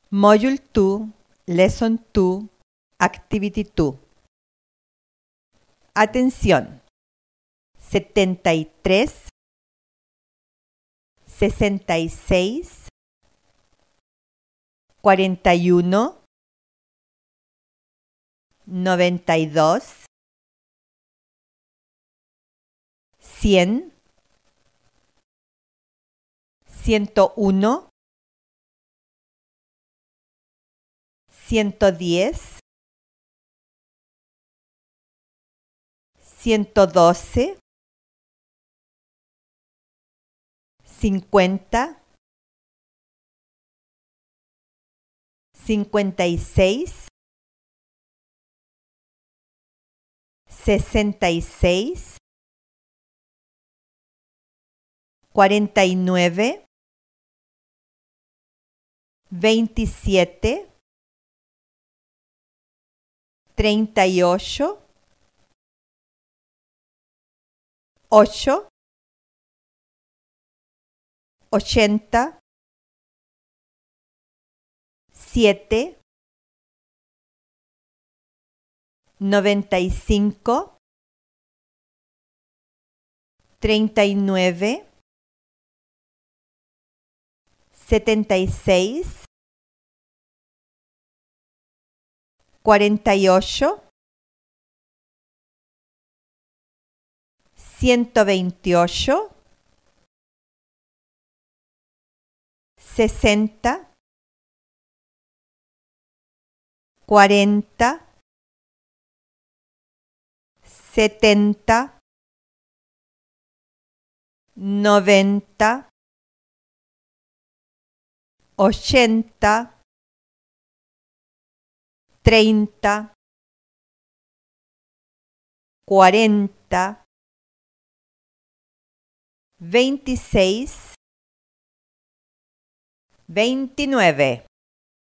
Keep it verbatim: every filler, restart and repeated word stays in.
Module dos, Lesson dos, Activity dos. Atención. setenta y tres, sesenta y seis, cuarenta y uno, noventa y dos, cien, ciento uno, ciento diez, ciento doce, cincuenta, cincuenta y seis, sesenta y seis, cuarenta y nueve, veintisiete, treinta y ocho, ocho, ochenta, siete, noventa y cinco, treinta y nueve, setenta y seis, cuarenta y ocho, ciento veintiocho, sesenta, cuarenta, setenta, noventa, ochenta, treinta, cuarenta, veintiséis, veintinueve.